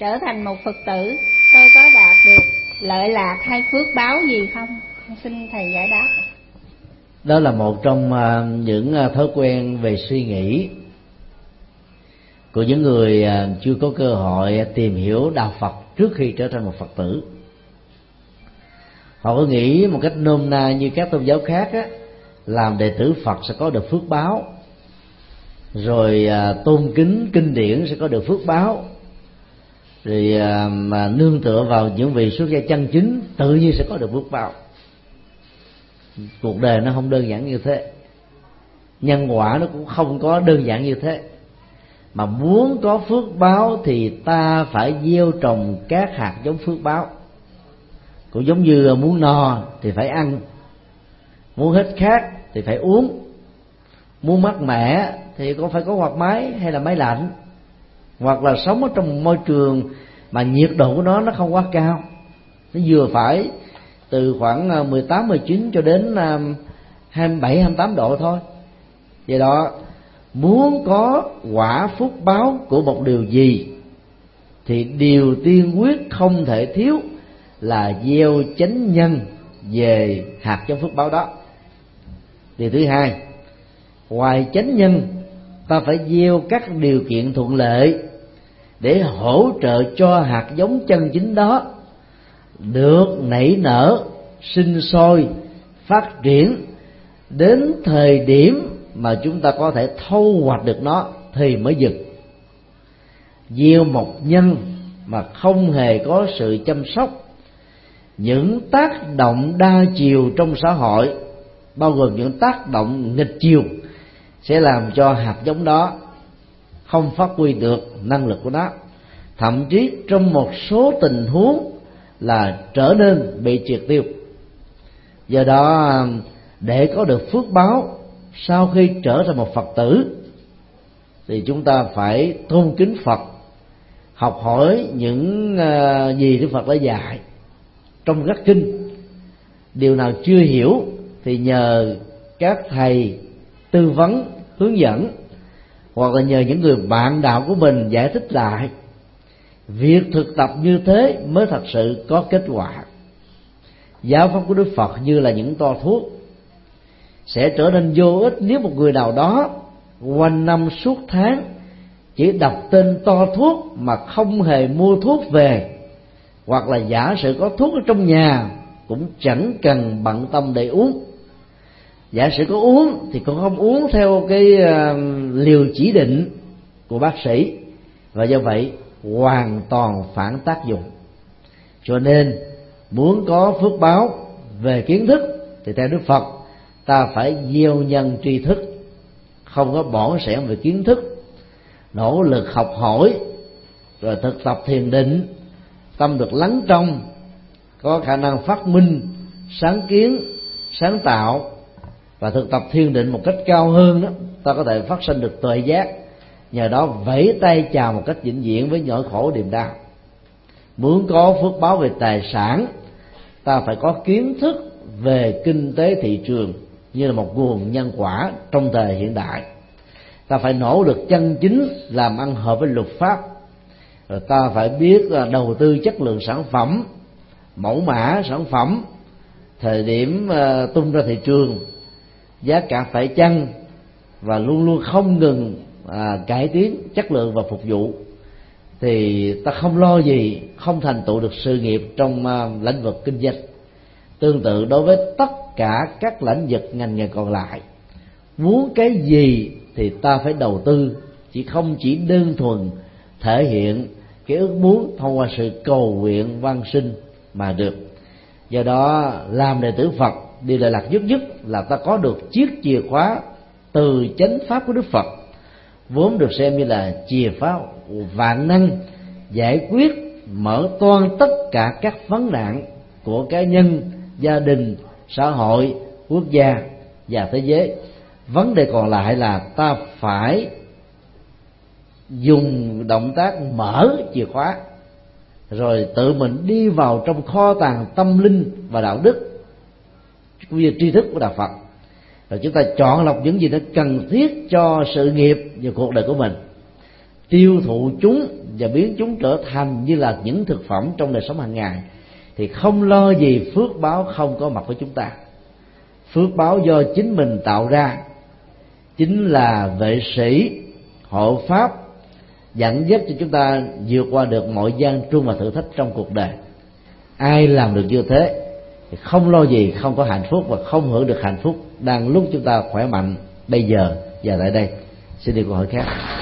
trở thành một Phật tử, tôi có đạt được lợi lạc hay phước báo gì không? Xin thầy giải đáp. Đó là một trong những thói quen về suy nghĩ của những người chưa có cơ hội tìm hiểu đạo Phật trước khi trở thành một Phật tử. Họ có nghĩ một cách nôm na như các tôn giáo khác á, làm đệ tử Phật sẽ có được phước báo, rồi tôn kính kinh điển sẽ có được phước báo, rồi mà nương tựa vào những vị xuất gia chân chính tự nhiên sẽ có được phước báo. Cuộc đời nó không đơn giản như thế, nhân quả nó cũng không có đơn giản như thế. Mà muốn có phước báo thì ta phải gieo trồng các hạt giống phước báo. Cũng giống như muốn no thì phải ăn, muốn hết khát thì phải uống, muốn mát mẻ thì cũng phải có quạt máy hay là máy lạnh, hoặc là sống ở trong một môi trường mà nhiệt độ của nó không quá cao, nó vừa phải, từ khoảng 18, 19 cho đến 27, 28 độ thôi. Vậy đó, muốn có quả phúc báo của một điều gì thì điều tiên quyết không thể thiếu là gieo chánh nhân về hạt giống phước báo đó. Điều thứ hai, ngoài chánh nhân, ta phải gieo các điều kiện thuận lợi để hỗ trợ cho hạt giống chân chính đó được nảy nở, sinh sôi, phát triển đến thời điểm mà chúng ta có thể thu hoạch được nó thì mới dừng. Gieo một nhân mà không hề có sự chăm sóc, những tác động đa chiều trong xã hội, bao gồm những tác động nghịch chiều, sẽ làm cho hạt giống đó không phát huy được năng lực của nó, thậm chí trong một số tình huống là trở nên bị triệt tiêu. Do đó, để có được phước báo sau khi trở thành một Phật tử thì chúng ta phải tôn kính Phật, học hỏi những gì Đức Phật đã dạy trong các kinh. Điều nào chưa hiểu thì nhờ các thầy tư vấn hướng dẫn, hoặc là nhờ những người bạn đạo của mình giải thích lại. Việc thực tập như thế mới thật sự có kết quả. Giáo pháp của Đức Phật như là những toa thuốc, sẽ trở nên vô ích nếu một người nào đó quanh năm suốt tháng chỉ đọc tên toa thuốc mà không hề mua thuốc về, hoặc là giả sử có thuốc ở trong nhà cũng chẳng cần bận tâm để uống. Giả sử có uống thì cũng không uống theo cái liều chỉ định của bác sĩ, và do vậy hoàn toàn phản tác dụng. Cho nên muốn có phước báo về kiến thức thì theo Đức Phật, ta phải gieo nhân tri thức, không có bỏn sẻn về kiến thức, nỗ lực học hỏi, rồi thực tập thiền định, tâm được lắng trong, có khả năng phát minh, sáng kiến, sáng tạo, và thực tập thiền định một cách cao hơn đó, ta có thể phát sinh được tuệ giác, nhờ đó vẫy tay chào một cách vĩnh viễn với nỗi khổ niềm đau. Muốn có phước báo về tài sản, ta phải có kiến thức về kinh tế thị trường như là một nguồn nhân quả trong thời hiện đại. Ta phải nỗ lực chân chính làm ăn hợp với luật pháp, rồi ta phải biết đầu tư chất lượng sản phẩm, mẫu mã sản phẩm, thời điểm tung ra thị trường, giá cả phải chăng, và luôn luôn không ngừng cải tiến chất lượng và phục vụ, thì ta không lo gì không thành tựu được sự nghiệp trong lĩnh vực kinh doanh. Tương tự đối với tất cả các lĩnh vực ngành nghề còn lại, muốn cái gì thì ta phải đầu tư, không chỉ đơn thuần thể hiện cái ước muốn thông qua sự cầu nguyện van sinh mà được. Do đó làm đệ tử Phật, điều lợi lạc nhất là ta có được chiếc chìa khóa từ chánh pháp của Đức Phật, vốn được xem như là chìa khóa vạn năng, giải quyết mở toang tất cả các vấn nạn của cá nhân, gia đình, xã hội, quốc gia và thế giới. Vấn đề còn lại là ta phải dùng động tác mở chìa khóa, rồi tự mình đi vào trong kho tàng tâm linh và đạo đức cũng như tri thức của đạo Phật, rồi chúng ta chọn lọc những gì nó cần thiết cho sự nghiệp và cuộc đời của mình. tiêu thụ chúng và biến chúng trở thành như là những thực phẩm trong đời sống hàng ngày, thì không lo gì phước báo không có mặt với chúng ta. Phước báo do chính mình tạo ra, chính là vệ sĩ hộ pháp dẫn dắt cho chúng ta vượt qua được mọi gian truân và thử thách trong cuộc đời. Ai làm được như thế thì không lo gì không có hạnh phúc, và không hưởng được hạnh phúc đang lúc chúng ta khỏe mạnh bây giờ và tại đây. Xin đi câu hỏi khác.